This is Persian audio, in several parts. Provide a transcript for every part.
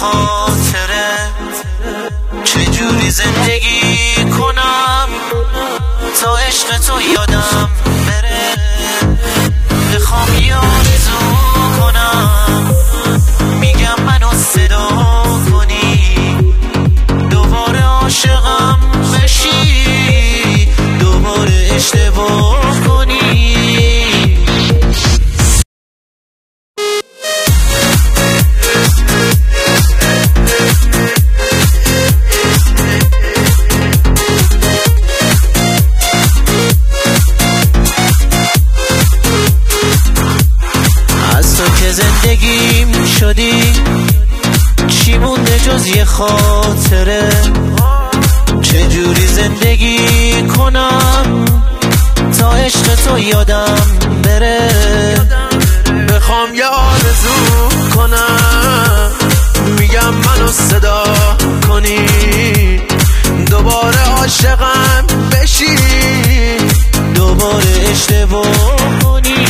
خاطره چجوری زندگی کنم تا عشق تو یادم بره. بخوام یه آرزو کنم میگم منو صدا کنی، دوباره عاشقم بشی، دوباره اشتباه کنی. زندگیم شدی چی مونده جز یه خاطره، چجوری زندگی کنم تا عشق تو یادم بره. بخوام یه آرزو کنم میگم منو صدا کنی، دوباره عاشقم بشی، دوباره اشتباه کنی.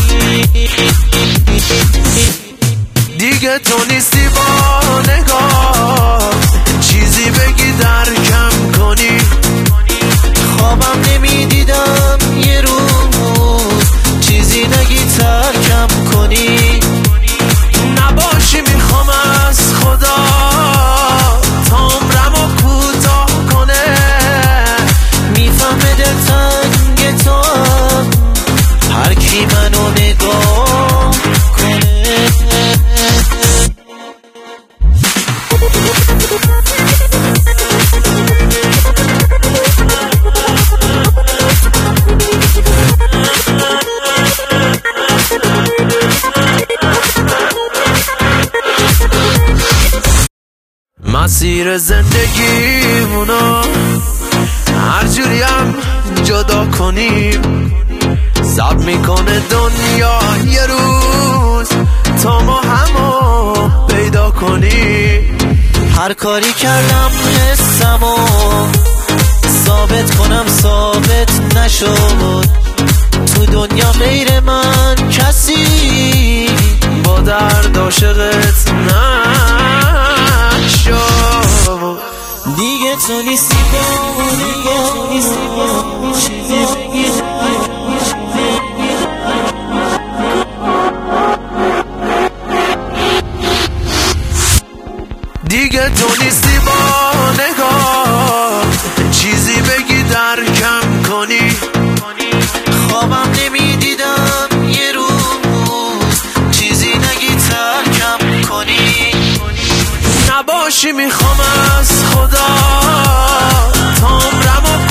دیگه تو نیستی با نگاه چیزی بگی درکم کنی. خوابم نمیدیدم یه روز چیزی نگی ترکم کنی. نباشی میخوام از خدا تا عمرمو کوتاه کنه. میفهمه دلتنگ تو هر کی منو نگاه کنه. مسیر زندگیمونو هر جوری هم جدا کنیم، صبر میکنه دنیا یه روز تا ما همو پیدا کنیم. هر کاری کردم حسمو ثابت کنم ثابت نشد، تو دنیا غیر من کسی با درد عاشقت نشد. دیگه تو نیستی با، دیگه تو نیستی با چیزی بگی. دیگه تو نیستی با نگاه چیزی بگی درکم کنی. خوابم نمیدیدم یه روز چیزی نگی ترکم کنی. نباشی میخوام از خدا تا عمرمو